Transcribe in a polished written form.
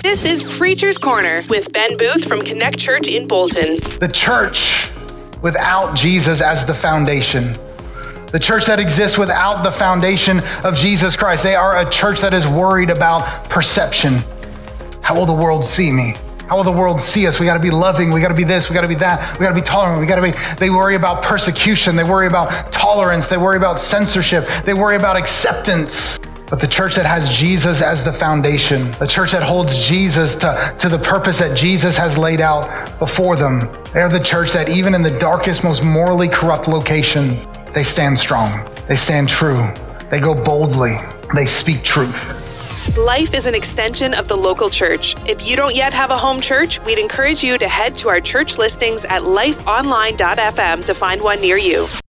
This is Preacher's Corner with Ben Booth from Connect Church in Bolton. The church without Jesus as the foundation. The church that exists without the foundation of Jesus Christ. They are a church that is worried about perception. How will the world see me? How will the world see us? We got to be loving. We got to be this. We got to be that. We got to be tolerant. They worry about persecution. They worry about tolerance. They worry about censorship. They worry about acceptance. But the church that has Jesus as the foundation, the church that holds Jesus to the purpose that Jesus has laid out before them, they're the church that even in the darkest, most morally corrupt locations, they stand strong. They stand true. They go boldly. They speak truth. Life is an extension of the local church. If you don't yet have a home church, we'd encourage you to head to our church listings at lifeonline.fm to find one near you.